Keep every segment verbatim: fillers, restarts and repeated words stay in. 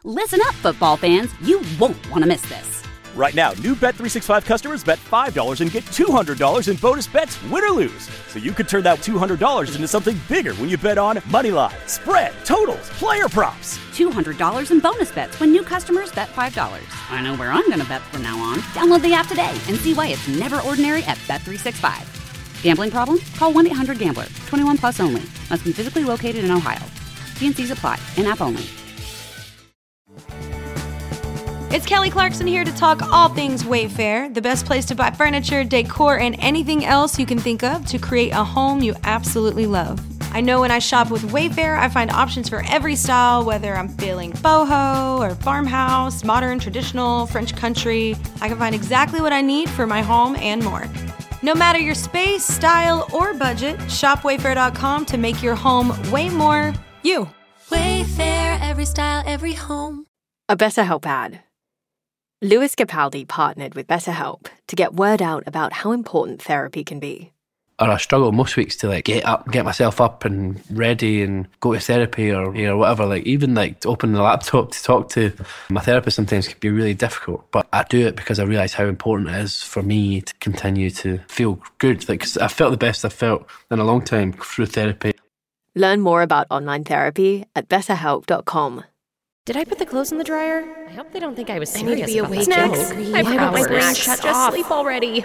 Listen up, football fans. You won't want to miss this. Right now, new Bet three sixty-five customers bet five dollars and get two hundred dollars in bonus bets, win or lose. So you could turn that two hundred dollars into something bigger when you bet on money line, spread, totals, player props. two hundred dollars in bonus bets when new customers bet five dollars. I know where I'm going to bet from now on. Download the app today and see why it's never ordinary at Bet three sixty-five. Gambling problem? Call one eight hundred gambler. twenty-one plus only. Must be physically located in Ohio. T and C's apply. In-app only. It's Kelly Clarkson here to talk all things Wayfair, the best place to buy furniture, decor, and anything else you can think of to create a home you absolutely love. I know when I shop with Wayfair, I find options for every style, whether I'm feeling boho or farmhouse, modern, traditional, French country. I can find exactly what I need for my home and more. No matter your space, style, or budget, shop wayfair dot com to make your home way more you. Wayfair, every style, every home. A BetterHelp ad. Lewis Capaldi partnered with BetterHelp to get word out about how important therapy can be. Or I struggle most weeks to like get up, get myself up and ready and go to therapy or you know whatever. Like even like to open the laptop to talk to my therapist sometimes can be really difficult. But I do it because I realise how important it is for me to continue to feel good. Like 'cause I felt the best I've felt in a long time through therapy. Learn more about online therapy at better help dot com. Did I put the clothes in the dryer? I hope they don't think I was I serious need to be about awake that in joke. three I forgot my hours. brain shut Just off. sleep already.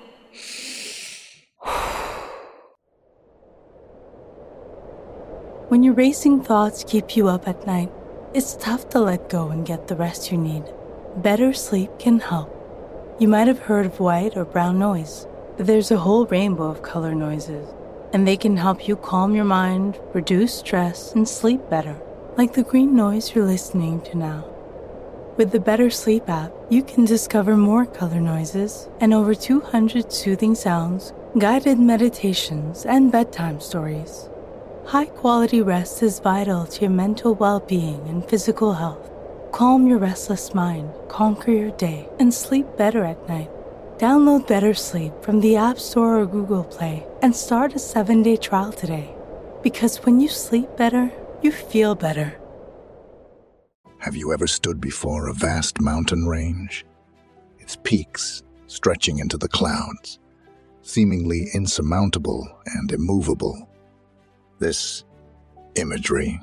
When your racing thoughts keep you up at night, it's tough to let go and get the rest you need. Better sleep can help. You might have heard of white or brown noise, but there's a whole rainbow of color noises, and they can help you calm your mind, reduce stress, and sleep better. Like the green noise you're listening to now. With the Better Sleep app, you can discover more color noises and over two hundred soothing sounds, guided meditations, and bedtime stories. High-quality rest is vital to your mental well-being and physical health. Calm your restless mind, conquer your day, and sleep better at night. Download Better Sleep from the App Store or Google Play and start a seven-day trial today. Because when you sleep better, you feel better. Have you ever stood before a vast mountain range? Its peaks stretching into the clouds, seemingly insurmountable and immovable. This imagery,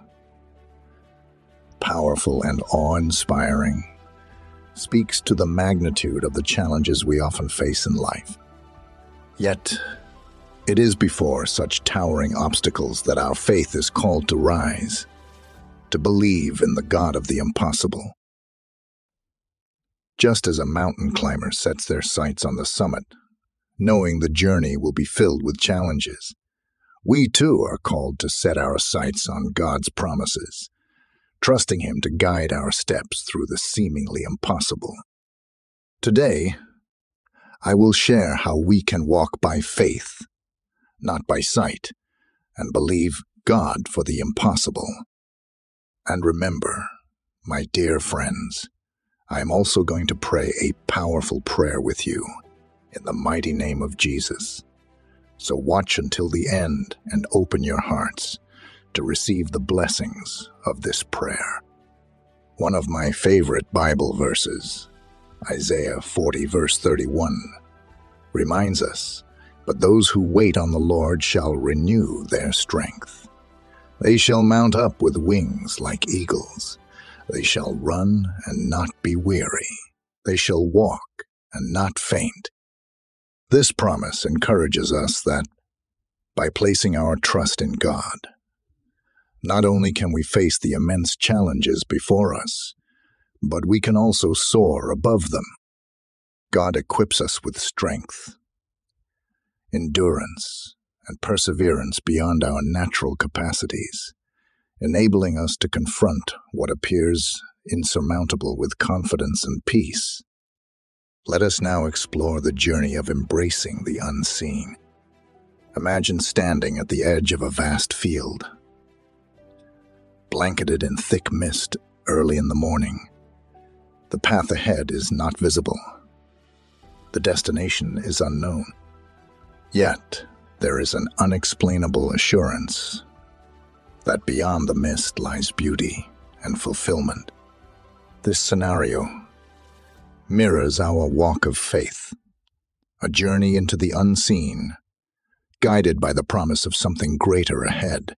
powerful and awe-inspiring, speaks to the magnitude of the challenges we often face in life. Yet, it is before such towering obstacles that our faith is called to rise, to believe in the God of the impossible. Just as a mountain climber sets their sights on the summit, knowing the journey will be filled with challenges, we too are called to set our sights on God's promises, trusting Him to guide our steps through the seemingly impossible. Today, I will share how we can walk by faith, not by sight, and believe God for the impossible. And remember, my dear friends, I am also going to pray a powerful prayer with you in the mighty name of Jesus. So watch until the end and open your hearts to receive the blessings of this prayer. One of my favorite Bible verses, Isaiah forty verse thirty-one, reminds us, "But those who wait on the Lord shall renew their strength. They shall mount up with wings like eagles. They shall run and not be weary. They shall walk and not faint." This promise encourages us that, by placing our trust in God, not only can we face the immense challenges before us, but we can also soar above them. God equips us with strength, endurance, and perseverance beyond our natural capacities, enabling us to confront what appears insurmountable with confidence and peace. Let us now explore the journey of embracing the unseen. Imagine standing at the edge of a vast field, blanketed in thick mist early in the morning. The path ahead is not visible. The destination is unknown. Yet, there is an unexplainable assurance that beyond the mist lies beauty and fulfillment. This scenario mirrors our walk of faith, a journey into the unseen, guided by the promise of something greater ahead.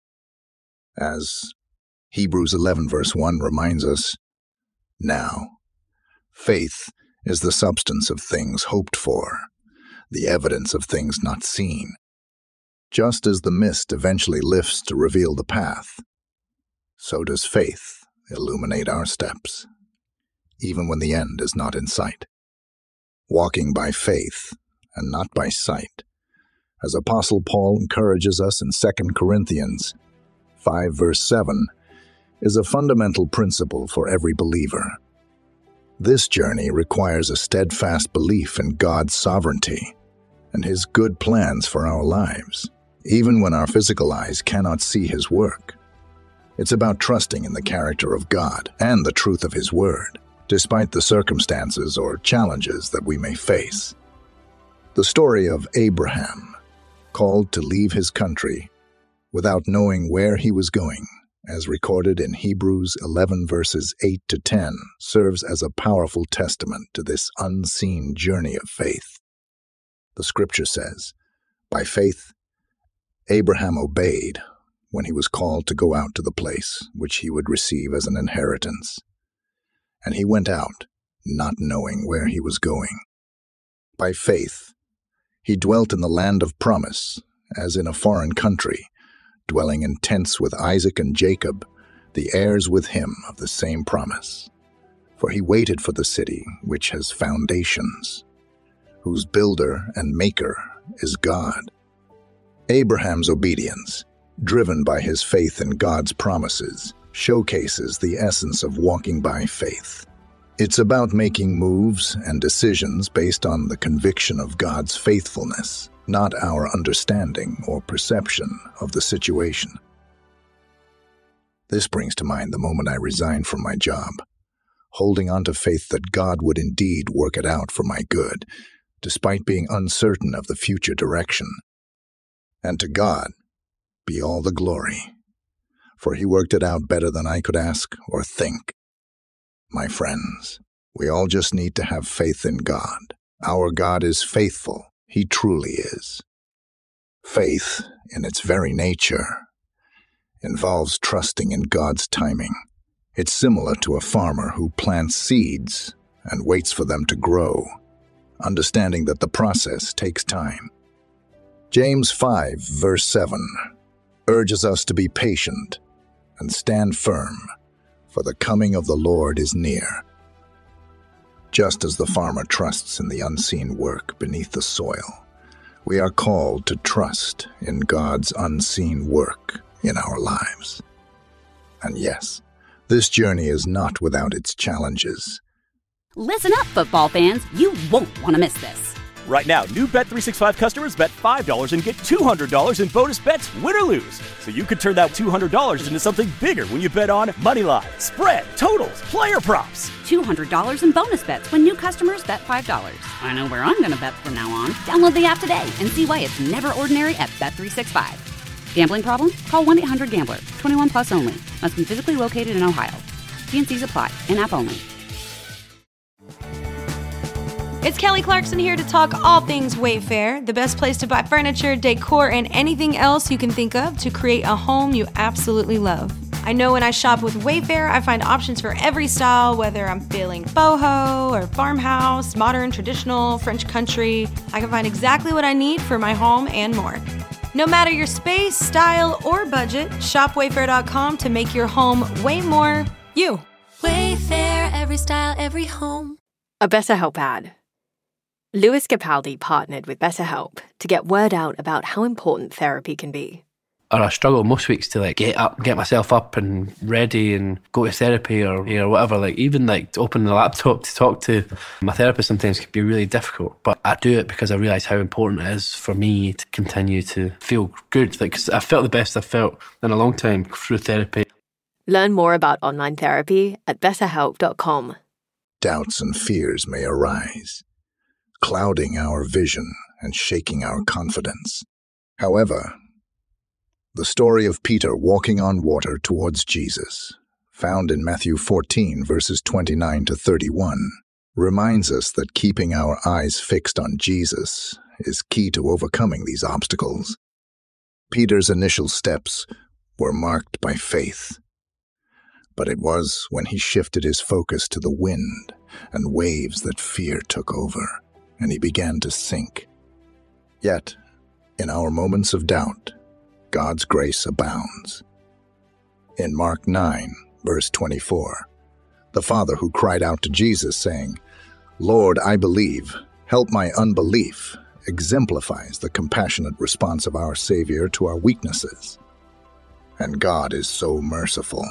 As Hebrews eleven verse one reminds us, now, faith is the substance of things hoped for, the evidence of things not seen. Just as the mist eventually lifts to reveal the path, so does faith illuminate our steps, even when the end is not in sight. Walking by faith and not by sight, as Apostle Paul encourages us in Second Corinthians five verse seven, is a fundamental principle for every believer. This journey requires a steadfast belief in God's sovereignty and His good plans for our lives, even when our physical eyes cannot see His work. It's about trusting in the character of God and the truth of His word, despite the circumstances or challenges that we may face. The story of Abraham, called to leave his country without knowing where he was going, as recorded in Hebrews eleven verses eight to ten, serves as a powerful testament to this unseen journey of faith. The scripture says, "By faith, Abraham obeyed when he was called to go out to the place which he would receive as an inheritance. And he went out, not knowing where he was going. By faith, he dwelt in the land of promise, as in a foreign country, dwelling in tents with Isaac and Jacob, the heirs with him of the same promise. For he waited for the city which has foundations, whose builder and maker is God." Abraham's obedience, driven by his faith in God's promises, showcases the essence of walking by faith. It's about making moves and decisions based on the conviction of God's faithfulness, not our understanding or perception of the situation. This brings to mind the moment I resigned from my job, holding on to faith that God would indeed work it out for my good, despite being uncertain of the future direction. And to God be all the glory, for He worked it out better than I could ask or think. My friends, we all just need to have faith in God. Our God is faithful. He truly is. Faith, in its very nature, involves trusting in God's timing. It's similar to a farmer who plants seeds and waits for them to grow, understanding that the process takes time. James five, verse seven, urges us to be patient and stand firm, for the coming of the Lord is near. Just as the farmer trusts in the unseen work beneath the soil, we are called to trust in God's unseen work in our lives. And yes, this journey is not without its challenges. Listen up, football fans. You won't want to miss this. Right now, new Bet three sixty-five customers bet five dollars and get two hundred dollars in bonus bets, win or lose. So you could turn that two hundred dollars into something bigger when you bet on money line, spread, totals, player props. two hundred dollars in bonus bets when new customers bet five dollars. I know where I'm going to bet from now on. Download the app today and see why it's never ordinary at Bet three sixty-five. Gambling problem? Call one eight hundred gambler. twenty-one plus only. Must be physically located in Ohio. T and C's apply. In-app only. It's Kelly Clarkson here to talk all things Wayfair, the best place to buy furniture, decor, and anything else you can think of to create a home you absolutely love. I know when I shop with Wayfair, I find options for every style, whether I'm feeling boho or farmhouse, modern, traditional, French country. I can find exactly what I need for my home and more. No matter your space, style, or budget, shop wayfair dot com to make your home way more you. Wayfair, every style, every home. A BetterHelp ad. Lewis Capaldi partnered with BetterHelp to get word out about how important therapy can be. Or I struggle most weeks to like get up, get myself up and ready and go to therapy or you know whatever. Like even like to open the laptop to talk to my therapist sometimes can be really difficult. But I do it because I realise how important it is for me to continue to feel good. Like 'cause I felt the best I've felt in a long time through therapy. Learn more about online therapy at better help dot com. Doubts and fears may arise, clouding our vision and shaking our confidence. However, the story of Peter walking on water towards Jesus found in Matthew fourteen, verses twenty-nine to thirty-one, reminds us that keeping our eyes fixed on Jesus is key to overcoming these obstacles. Peter's initial steps were marked by faith, but it was when he shifted his focus to the wind and waves that fear took over, and he began to sink. Yet, in our moments of doubt, God's grace abounds. In Mark nine, verse twenty-four, the father who cried out to Jesus saying, "Lord, I believe, help my unbelief," exemplifies the compassionate response of our Savior to our weaknesses. And God is so merciful.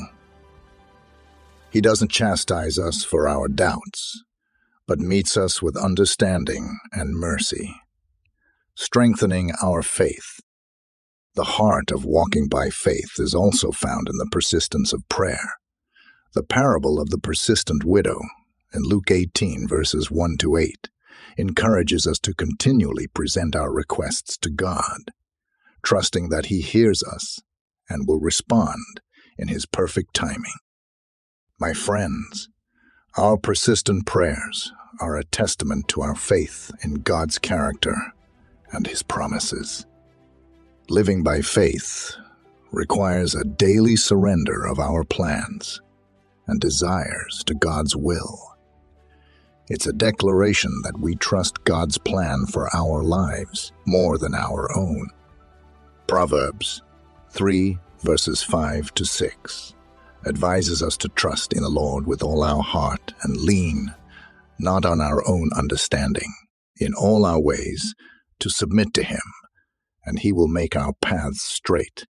He doesn't chastise us for our doubts, but meets us with understanding and mercy, strengthening our faith. The heart of walking by faith is also found in the persistence of prayer. The parable of the persistent widow in Luke eighteen, verses one to eight, encourages us to continually present our requests to God, trusting that He hears us and will respond in His perfect timing. My friends, our persistent prayers are a testament to our faith in God's character and His promises. Living by faith requires a daily surrender of our plans and desires to God's will. It's a declaration that we trust God's plan for our lives more than our own. Proverbs three, verses five to six, advises us to trust in the Lord with all our heart and lean not on our own understanding, in all our ways to submit to Him, and He will make our paths straight.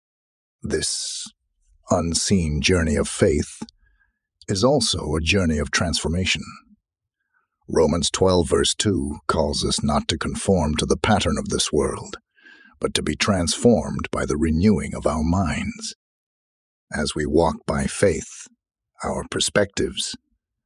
This unseen journey of faith is also a journey of transformation. Romans twelve, verse two calls us not to conform to the pattern of this world, but to be transformed by the renewing of our minds. As we walk by faith, our perspectives,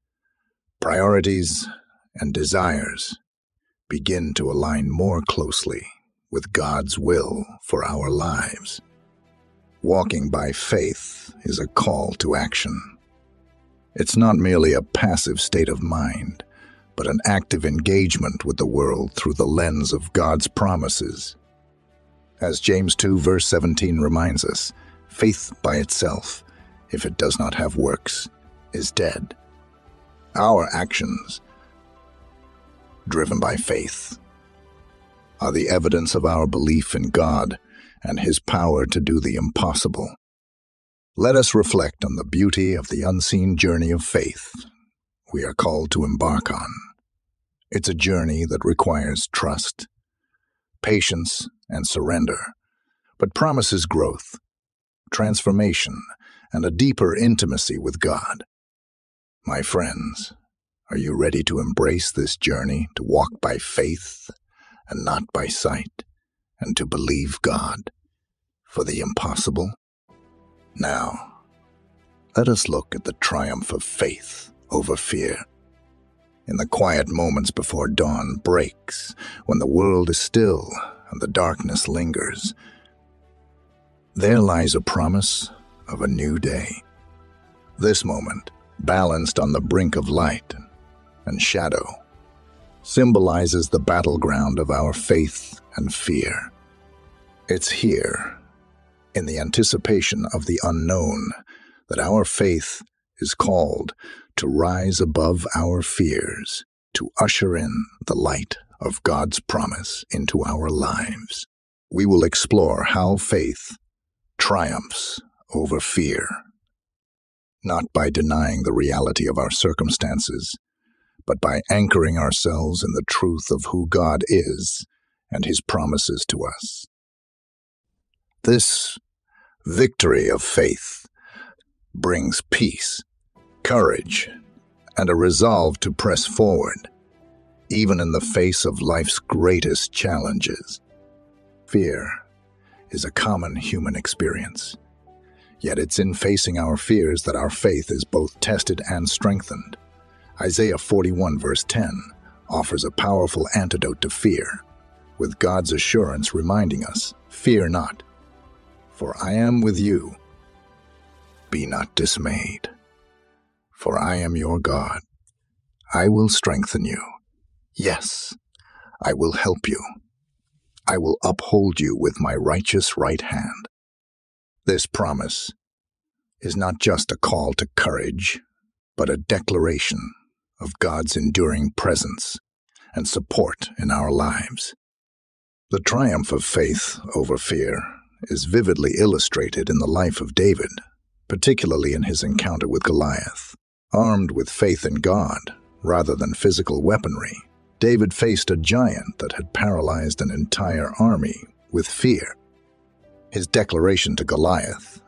priorities, and desires begin to align more closely with God's will for our lives. Walking by faith is a call to action. It's not merely a passive state of mind, but an active engagement with the world through the lens of God's promises. As James two, verse seventeen reminds us, faith by itself, if it does not have works, is dead. Our actions, driven by faith, are the evidence of our belief in God and His power to do the impossible. Let us reflect on the beauty of the unseen journey of faith we are called to embark on. It's a journey that requires trust, patience, and surrender, but promises growth, transformation, and a deeper intimacy with God. My friends, are you ready to embrace this journey, to walk by faith and not by sight, and to believe God for the impossible? Now, let us look at the triumph of faith over fear. In the quiet moments before dawn breaks, when the world is still and the darkness lingers, there lies a promise of a new day. This moment, balanced on the brink of light and shadow, symbolizes the battleground of our faith and fear. It's here, in the anticipation of the unknown, that our faith is called to rise above our fears, to usher in the light of God's promise into our lives. We will explore how faith triumphs over fear, not by denying the reality of our circumstances, but by anchoring ourselves in the truth of who God is and His promises to us. This victory of faith brings peace, courage, and a resolve to press forward, even in the face of life's greatest challenges. Fear is a common human experience, yet it's in facing our fears that our faith is both tested and strengthened. Isaiah forty-one, verse ten, offers a powerful antidote to fear, with God's assurance reminding us, "Fear not, for I am with you. Be not dismayed, for I am your God. I will strengthen you. Yes, I will help you. I will uphold you with my righteous right hand. This promise is not just a call to courage, but a declaration of God's enduring presence and support in our lives. The triumph of faith over fear is vividly illustrated in the life of David, particularly in his encounter with Goliath. Armed with faith in God rather than physical weaponry, David faced a giant that had paralyzed an entire army with fear. His declaration to Goliath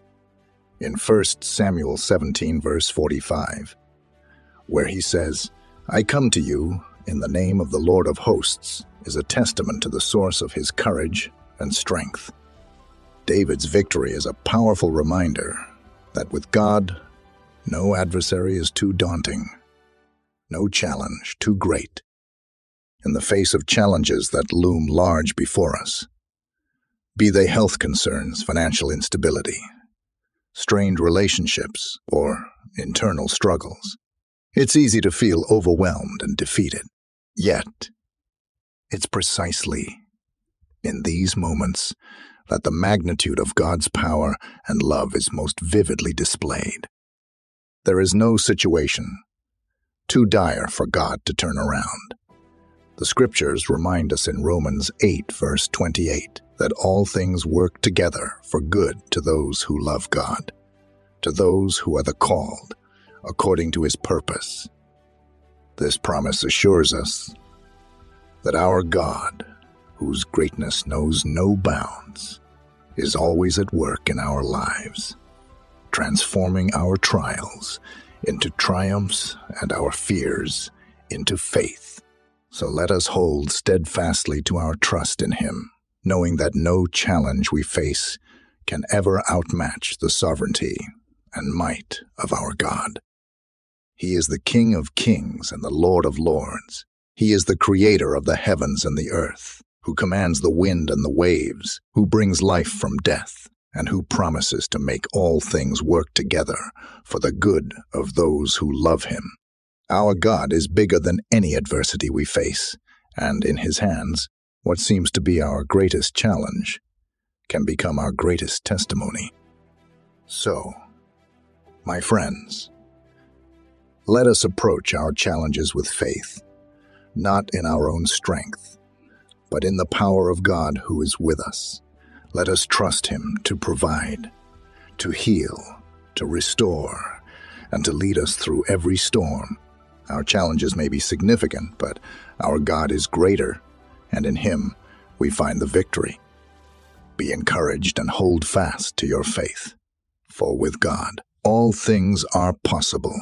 in First Samuel seventeen, verse forty-five, where he says, "I come to you in the name of the Lord of hosts," is a testament to the source of his courage and strength. David's victory is a powerful reminder that with God, no adversary is too daunting, no challenge too great. In the face of challenges that loom large before us, be they health concerns, financial instability, strained relationships, or internal struggles, it's easy to feel overwhelmed and defeated. Yet, it's precisely in these moments that the magnitude of God's power and love is most vividly displayed. There is no situation too dire for God to turn around. The Scriptures remind us in Romans eight, verse twenty-eight, that all things work together for good to those who love God, to those who are the called, according to his purpose. This promise assures us that our God, whose greatness knows no bounds, is always at work in our lives, transforming our trials into triumphs and our fears into faith. So let us hold steadfastly to our trust in him, knowing that no challenge we face can ever outmatch the sovereignty and might of our God. He is the King of kings and the Lord of lords. He is the creator of the heavens and the earth, who commands the wind and the waves, who brings life from death, and who promises to make all things work together for the good of those who love him. Our God is bigger than any adversity we face, and in his hands, what seems to be our greatest challenge can become our greatest testimony. So, my friends, let us approach our challenges with faith, not in our own strength, but in the power of God who is with us. Let us trust him to provide, to heal, to restore, and to lead us through every storm. Our challenges may be significant, but our God is greater, and in him we find the victory. Be encouraged and hold fast to your faith, for with God all things are possible.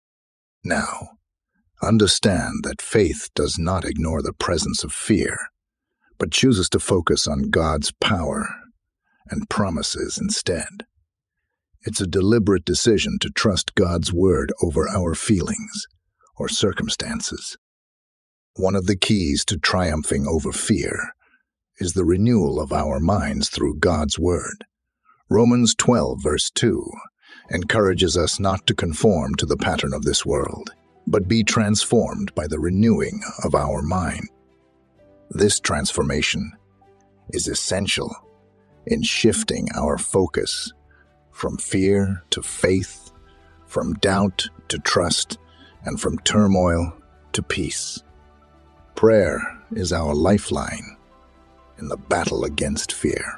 Now, understand that faith does not ignore the presence of fear, but chooses to focus on God's power and promises instead. It's a deliberate decision to trust God's word over our feelings or circumstances. One of the keys to triumphing over fear is the renewal of our minds through God's word. Romans twelve, verse two, encourages us not to conform to the pattern of this world, but be transformed by the renewing of our mind. This transformation is essential in shifting our focus from fear to faith, from doubt to trust, and from turmoil to peace. Prayer is our lifeline in the battle against fear.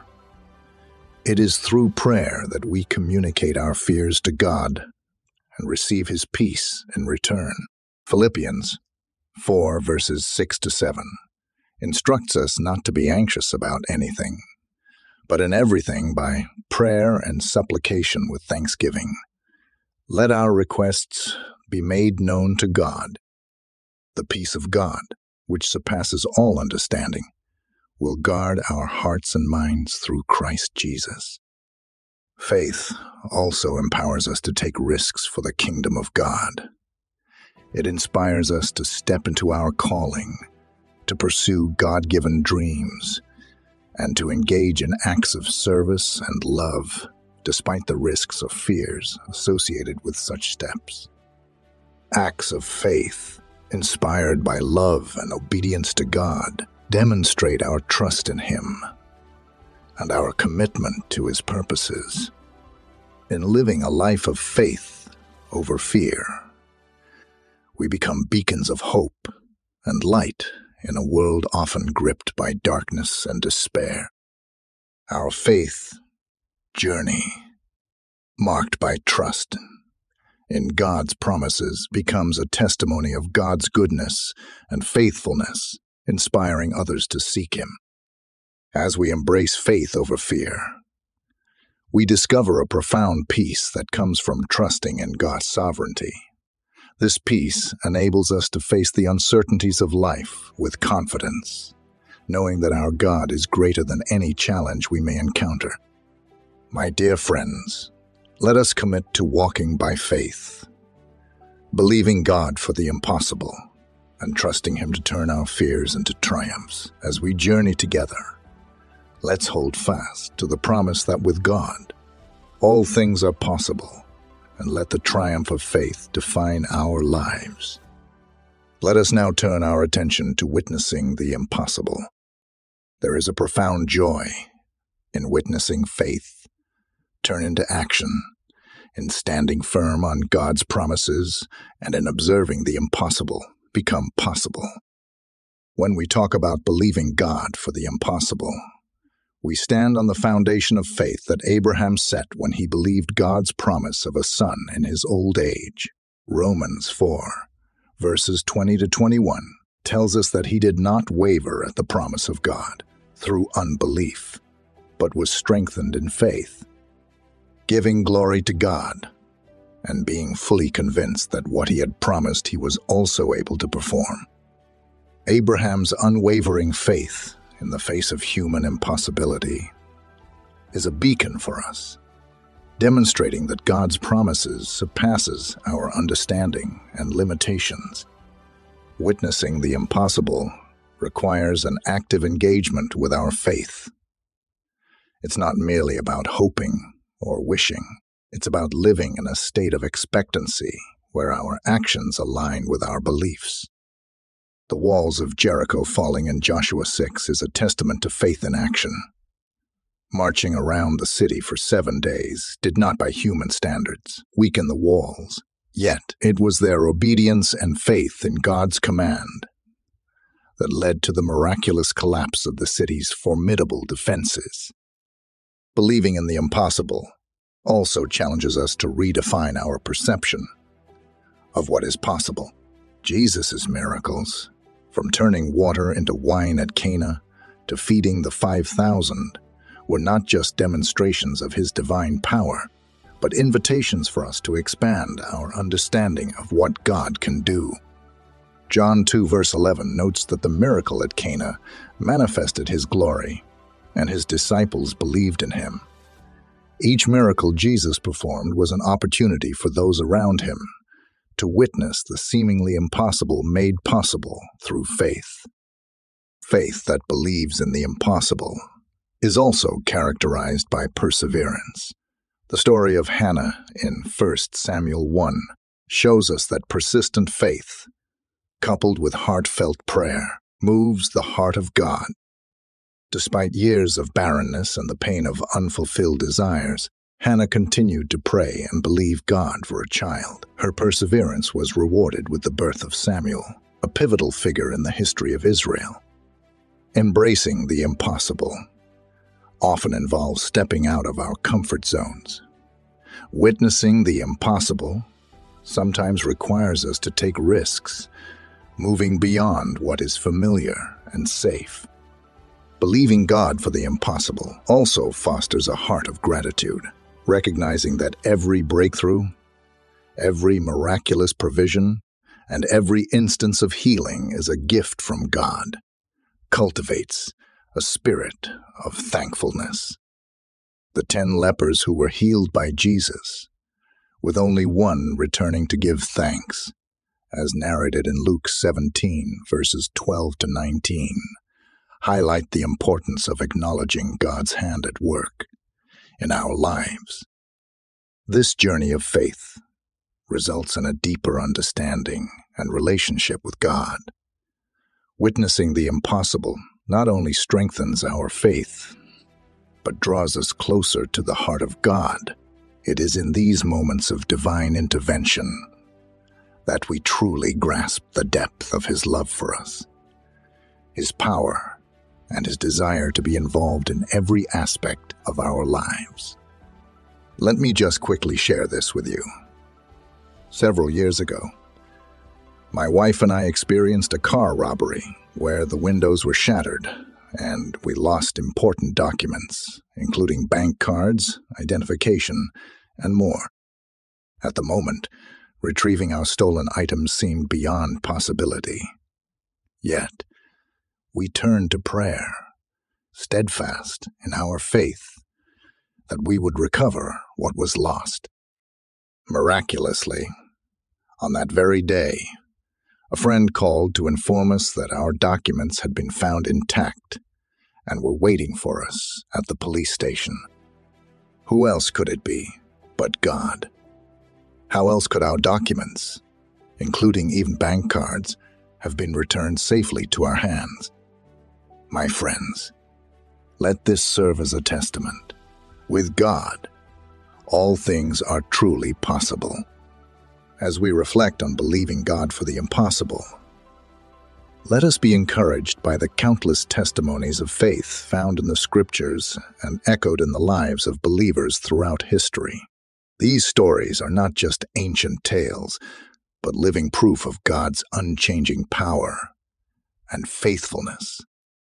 It is through prayer that we communicate our fears to God and receive his peace in return. Philippians four, verses six to seven, instructs us not to be anxious about anything, but in everything by prayer and supplication with thanksgiving. Let our requests be made known to God. The peace of God, which surpasses all understanding, will guard our hearts and minds through Christ Jesus. Faith also empowers us to take risks for the kingdom of God. It inspires us to step into our calling, to pursue God-given dreams, and to engage in acts of service and love despite the risks or fears associated with such steps. Acts of faith, inspired by love and obedience to God, demonstrate our trust in Him and our commitment to His purposes. In living a life of faith over fear, we become beacons of hope and light in a world often gripped by darkness and despair. Our faith journey, marked by trust in God's promises, becomes a testimony of God's goodness and faithfulness, inspiring others to seek Him. As we embrace faith over fear, we discover a profound peace that comes from trusting in God's sovereignty. This peace enables us to face the uncertainties of life with confidence, knowing that our God is greater than any challenge we may encounter. My dear friends, let us commit to walking by faith, believing God for the impossible, and trusting Him to turn our fears into triumphs. As we journey together, let's hold fast to the promise that with God, all things are possible, and let the triumph of faith define our lives. Let us now turn our attention to witnessing the impossible. There is a profound joy in witnessing faith turn into action, in standing firm on God's promises, and in observing the impossible become possible. When we talk about believing God for the impossible, we stand on the foundation of faith that Abraham set when he believed God's promise of a son in his old age. Romans four, verses twenty to twenty-one, tells us that he did not waver at the promise of God through unbelief, but was strengthened in faith, giving glory to God and being fully convinced that what he had promised he was also able to perform. Abraham's unwavering faith in the face of human impossibility is a beacon for us, demonstrating that God's promises surpasses our understanding and limitations. Witnessing the impossible requires an active engagement with our faith. It's not merely about hoping or wishing. It's about living in a state of expectancy where our actions align with our beliefs. The walls of Jericho falling in Joshua six is a testament to faith in action. Marching around the city for seven days did not, by human standards, weaken the walls, yet it was their obedience and faith in God's command that led to the miraculous collapse of the city's formidable defenses. Believing in the impossible also challenges us to redefine our perception of what is possible. Jesus' miracles, from turning water into wine at Cana to feeding the five thousand, were not just demonstrations of His divine power, but invitations for us to expand our understanding of what God can do. John two verse eleven notes that the miracle at Cana manifested His glory, and His disciples believed in Him. Each miracle Jesus performed was an opportunity for those around Him to witness the seemingly impossible made possible through faith. Faith that believes in the impossible is also characterized by perseverance. The story of Hannah in First Samuel one shows us that persistent faith, coupled with heartfelt prayer, moves the heart of God. Despite years of barrenness and the pain of unfulfilled desires, Hannah continued to pray and believe God for a child. Her perseverance was rewarded with the birth of Samuel, a pivotal figure in the history of Israel. Embracing the impossible often involves stepping out of our comfort zones. Witnessing the impossible sometimes requires us to take risks, moving beyond what is familiar and safe. Believing God for the impossible also fosters a heart of gratitude, recognizing that every breakthrough, every miraculous provision, and every instance of healing is a gift from God, cultivates a spirit of thankfulness. The ten lepers who were healed by Jesus, with only one returning to give thanks, as narrated in Luke seventeen, verses twelve to nineteen, highlight the importance of acknowledging God's hand at work in our lives. This journey of faith results in a deeper understanding and relationship with God. Witnessing the impossible not only strengthens our faith, but draws us closer to the heart of God. It is in these moments of divine intervention that we truly grasp the depth of His love for us, His power, and His desire to be involved in every aspect of our lives. Let me just quickly share this with you. Several years ago, my wife and I experienced a car robbery where the windows were shattered and we lost important documents, including bank cards, identification, and more. At the moment, retrieving our stolen items seemed beyond possibility. Yet, we turned to prayer, steadfast in our faith that we would recover what was lost. Miraculously, on that very day, a friend called to inform us that our documents had been found intact and were waiting for us at the police station. Who else could it be but God? How else could our documents, including even bank cards, have been returned safely to our hands? My friends, let this serve as a testament. With God, all things are truly possible. As we reflect on believing God for the impossible, let us be encouraged by the countless testimonies of faith found in the Scriptures and echoed in the lives of believers throughout history. These stories are not just ancient tales, but living proof of God's unchanging power and faithfulness.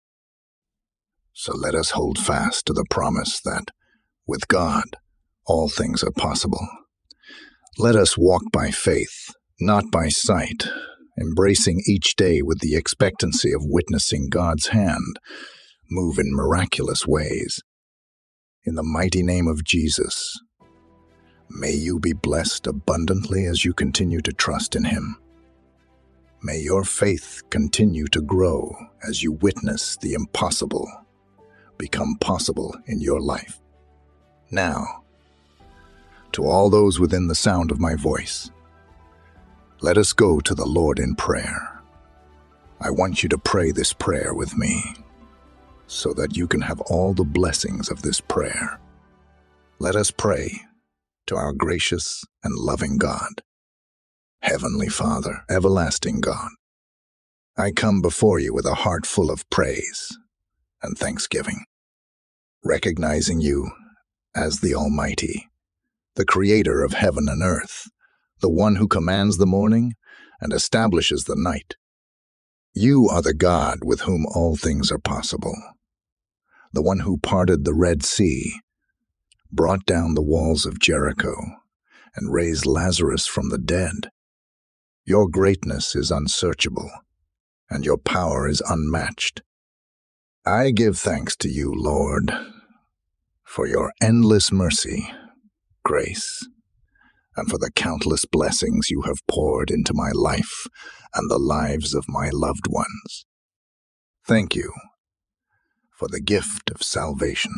So let us hold fast to the promise that, with God, all things are possible. Let us walk by faith, not by sight, embracing each day with the expectancy of witnessing God's hand move in miraculous ways. In the mighty name of Jesus, may you be blessed abundantly as you continue to trust in Him. May your faith continue to grow as you witness the impossible become possible in your life. Now, to all those within the sound of my voice, let us go to the Lord in prayer. I want you to pray this prayer with me so that you can have all the blessings of this prayer. Let us pray to our gracious and loving God. Heavenly Father, everlasting God, I come before you with a heart full of praise and thanksgiving, recognizing you as the Almighty, the Creator of heaven and earth, the one who commands the morning and establishes the night. You are the God with whom all things are possible, the one who parted the Red Sea, brought down the walls of Jericho, and raised Lazarus from the dead. Your greatness is unsearchable, and your power is unmatched. I give thanks to you, Lord, for your endless mercy, grace, and for the countless blessings you have poured into my life and the lives of my loved ones. Thank you for the gift of salvation,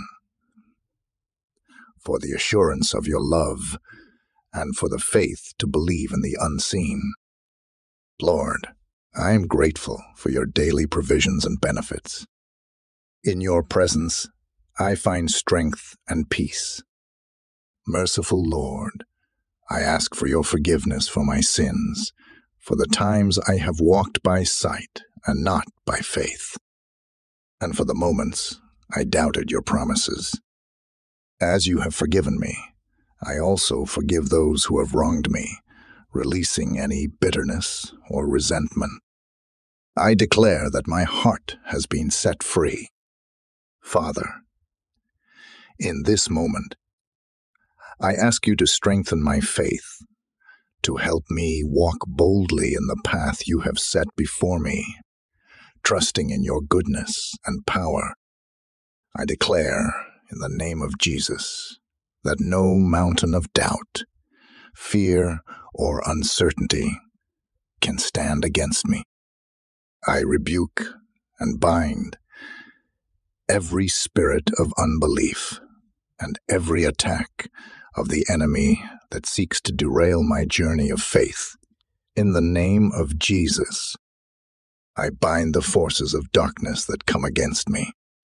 for the assurance of your love, and for the faith to believe in the unseen. Lord, I am grateful for your daily provisions and benefits. In your presence, I find strength and peace. Merciful Lord, I ask for your forgiveness for my sins, for the times I have walked by sight and not by faith, and for the moments I doubted your promises. As you have forgiven me, I also forgive those who have wronged me, releasing any bitterness or resentment. I declare that my heart has been set free. Father, in this moment, I ask you to strengthen my faith, to help me walk boldly in the path you have set before me, trusting in your goodness and power. I declare, in the name of Jesus, that no mountain of doubt, fear, or uncertainty can stand against me. I rebuke and bind every spirit of unbelief and every attack of the enemy that seeks to derail my journey of faith. In the name of Jesus, I bind the forces of darkness that come against me.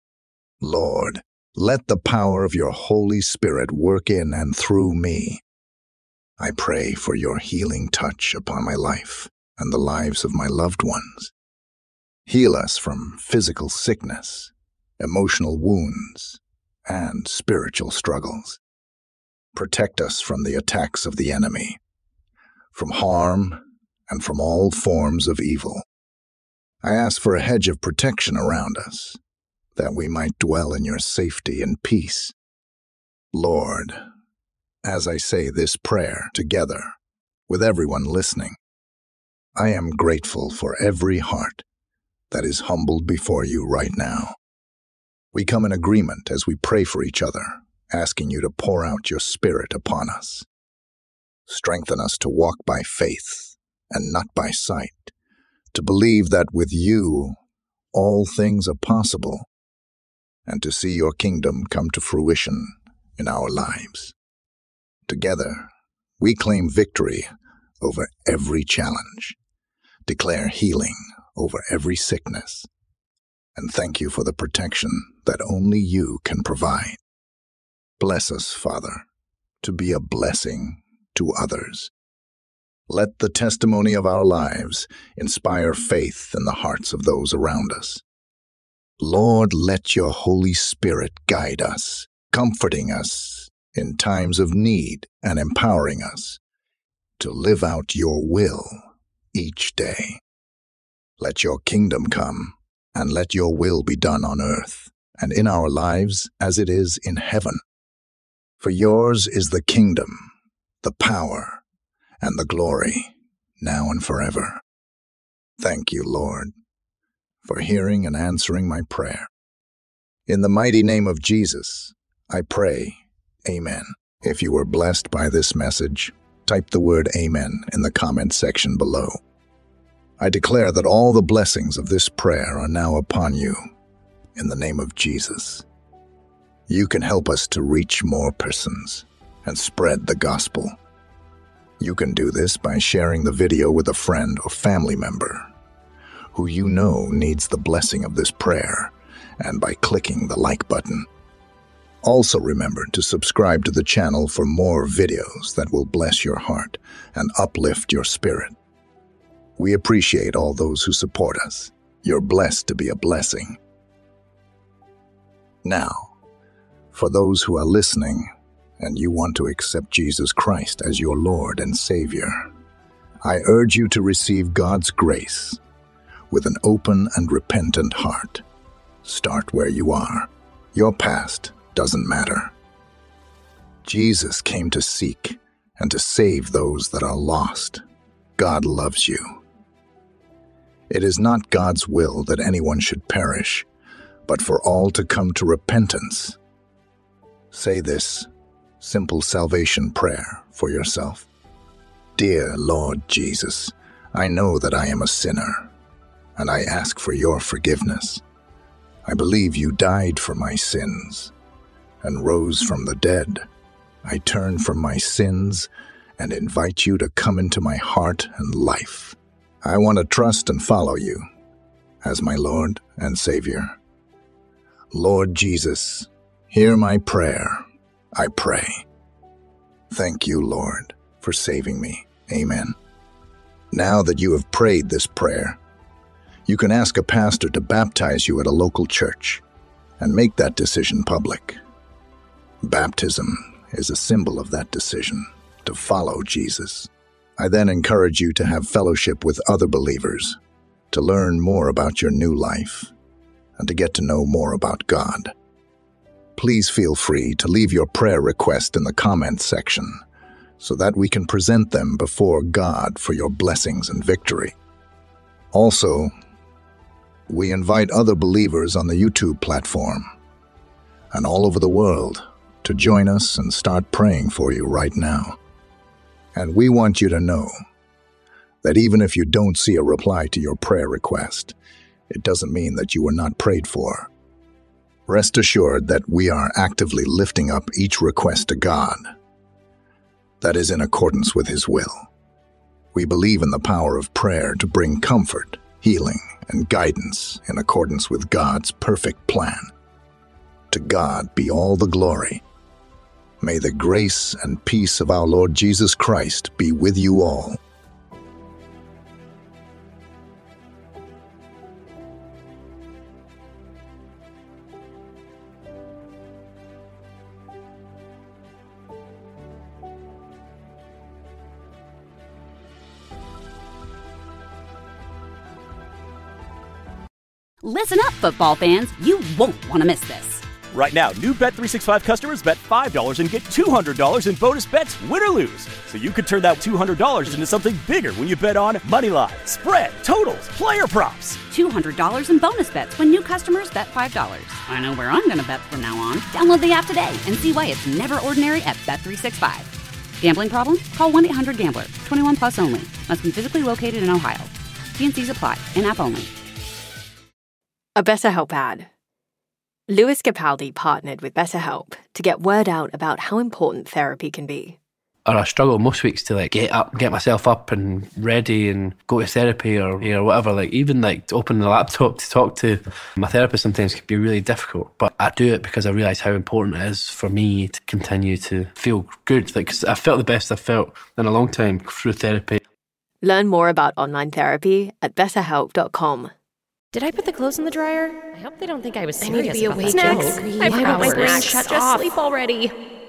Lord, let the power of your Holy Spirit work in and through me. I pray for your healing touch upon my life and the lives of my loved ones. Heal us from physical sickness, emotional wounds, and spiritual struggles. Protect us from the attacks of the enemy, from harm, and from all forms of evil. I ask for a hedge of protection around us, that we might dwell in your safety and peace. Lord, as I say this prayer together, with everyone listening, I am grateful for every heart that is humbled before you right now. We come in agreement as we pray for each other, asking you to pour out your Spirit upon us. Strengthen us to walk by faith and not by sight, to believe that with you all things are possible, and to see your kingdom come to fruition in our lives. Together, we claim victory over every challenge, declare healing over every sickness, and thank you for the protection that only you can provide. Bless us, Father, to be a blessing to others. Let the testimony of our lives inspire faith in the hearts of those around us. Lord, let your Holy Spirit guide us, comforting us in times of need and empowering us to live out your will each day. Let your kingdom come, and let your will be done on earth and in our lives as it is in heaven. For yours is the kingdom, the power, and the glory, now and forever. Thank you, Lord, for hearing and answering my prayer. In the mighty name of Jesus, I pray, Amen. If you were blessed by this message, type the word Amen in the comment section below. I declare that all the blessings of this prayer are now upon you, in the name of Jesus. You can help us to reach more persons and spread the gospel. You can do this by sharing the video with a friend or family member who you know needs the blessing of this prayer, and by clicking the like button. Also remember to subscribe to the channel for more videos that will bless your heart and uplift your spirit. We appreciate all those who support us. You're blessed to be a blessing. Now, for those who are listening and you want to accept Jesus Christ as your Lord and Savior, I urge you to receive God's grace with an open and repentant heart. Start where you are. Your past doesn't matter. Jesus came to seek and to save those that are lost. God loves you. It is not God's will that anyone should perish, but for all to come to repentance. Say this simple salvation prayer for yourself. Dear Lord Jesus, I know that I am a sinner, and I ask for your forgiveness. I believe you died for my sins and rose from the dead. I turn from my sins and invite you to come into my heart and life. I want to trust and follow you as my Lord and Savior. Lord Jesus, hear my prayer, I pray. Thank you, Lord, for saving me. Amen. Now that you have prayed this prayer, you can ask a pastor to baptize you at a local church and make that decision public. Baptism is a symbol of that decision to follow Jesus. I then encourage you to have fellowship with other believers, to learn more about your new life, and to get to know more about God. Please feel free to leave your prayer request in the comments section so that we can present them before God for your blessings and victory. Also, we invite other believers on the YouTube platform and all over the world to join us and start praying for you right now. And we want you to know that even if you don't see a reply to your prayer request, it doesn't mean that you were not prayed for. Rest assured that we are actively lifting up each request to God that is in accordance with His will. We believe in the power of prayer to bring comfort, healing, and guidance in accordance with God's perfect plan. To God be all the glory. May the grace and peace of our Lord Jesus Christ be with you all. Listen up, football fans. You won't want to miss this. Right now, new Bet three sixty-five customers bet five dollars and get two hundred dollars in bonus bets, win or lose. So you could turn that two hundred dollars into something bigger when you bet on moneyline, spread, totals, player props. two hundred dollars in bonus bets when new customers bet five dollars. I know where I'm going to bet from now on. Download the app today and see why it's never ordinary at Bet three sixty-five. Gambling problem? Call one eight hundred gambler. twenty-one plus only. Must be physically located in Ohio. T and C's apply. In-app only. A BetterHelp ad. Lewis Capaldi partnered with BetterHelp to get word out about how important therapy can be. Or I struggle most weeks to like get up, get myself up and ready and go to therapy or you know whatever. Like even like to open the laptop to talk to my therapist sometimes can be really difficult. But I do it because I realise how important it is for me to continue to feel good. Like 'cause I felt the best I've felt in a long time through therapy. Learn more about online therapy at better help dot com. Did I put the clothes in the dryer? I hope they don't think I was serious I need to be about awake. that Snacks. joke. I I forgot my my brain brain shut shut off. off. Sleep already.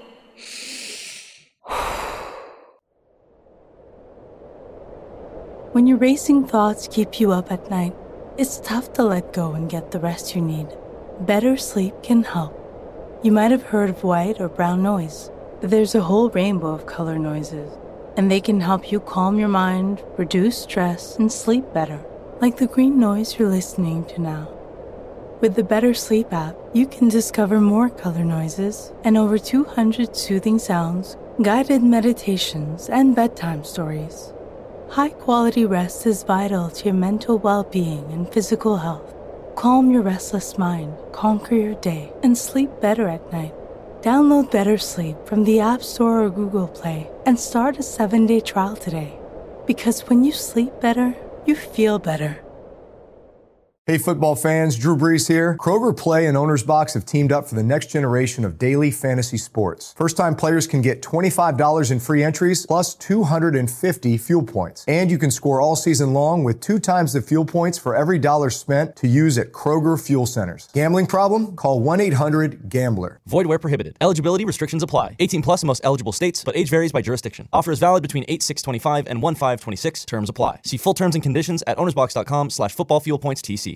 When your racing thoughts keep you up at night, it's tough to let go and get the rest you need. Better sleep can help. You might have heard of white or brown noise, but there's a whole rainbow of color noises, and they can help you calm your mind, reduce stress, and sleep better, like the green noise you're listening to now. With the Better Sleep app, you can discover more color noises and over two hundred soothing sounds, guided meditations, and bedtime stories. High-quality rest is vital to your mental well-being and physical health. Calm your restless mind, conquer your day, and sleep better at night. Download Better Sleep from the App Store or Google Play and start a seven-day trial today. Because when you sleep better, you feel better. Hey football fans, Drew Brees here. Kroger Play and Owner's Box have teamed up for the next generation of daily fantasy sports. First-time players can get twenty-five dollars in free entries plus two hundred fifty fuel points. And you can score all season long with two times the fuel points for every dollar spent to use at Kroger Fuel Centers. Gambling problem? Call one eight hundred gambler. Void where prohibited. Eligibility restrictions apply. eighteen plus in most eligible states, but age varies by jurisdiction. Offer is valid between eight six twenty-five and one five twenty-six. Terms apply. See full terms and conditions at ownersbox dot com slash football fuel points T C.